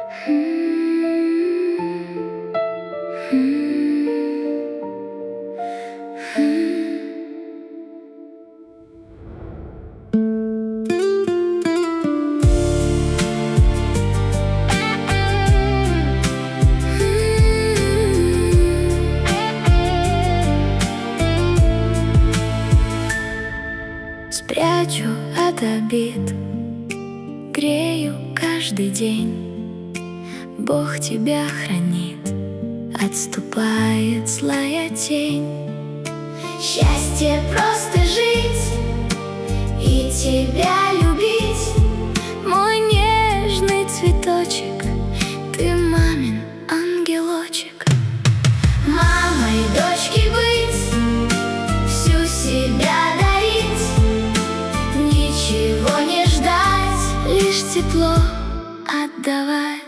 Спрячу от обид, грею каждый день. Бог тебя хранит, отступает злая тень. Счастье просто жить и тебя любить, мой нежный цветочек, ты мамин ангелочек. Мамой дочки быть, всю себя дарить, ничего не ждать, лишь тепло отдавать.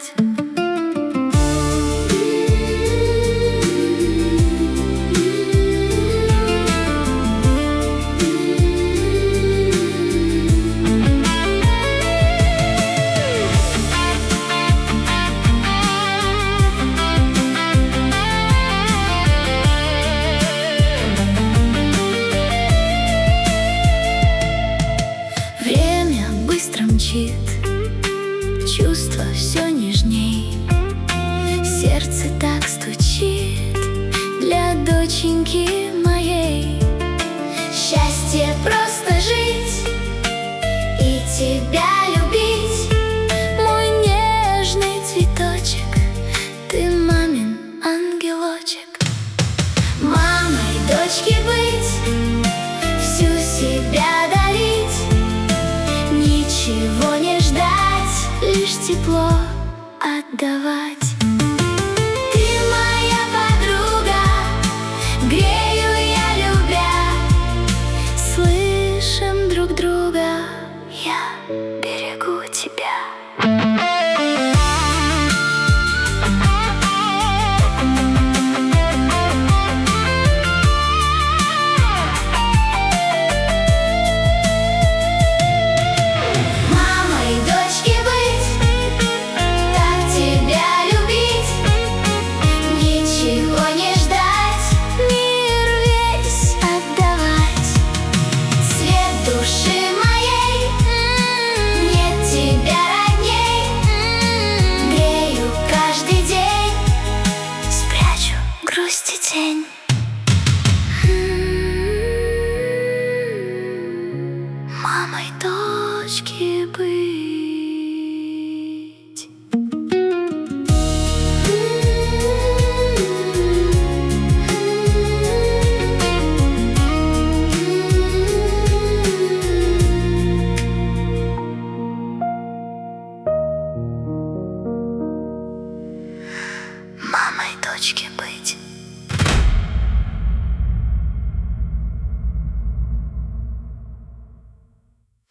Время быстро мчит, чувства все нежней, сердце так стучит для доченьки моей. Счастье просто жить и тебя любить, мой нежный цветочек, ты мамин ангелочек. Мамой дочки быть, всю себя дарить, ничего не ждать, лишь тепло отдавать.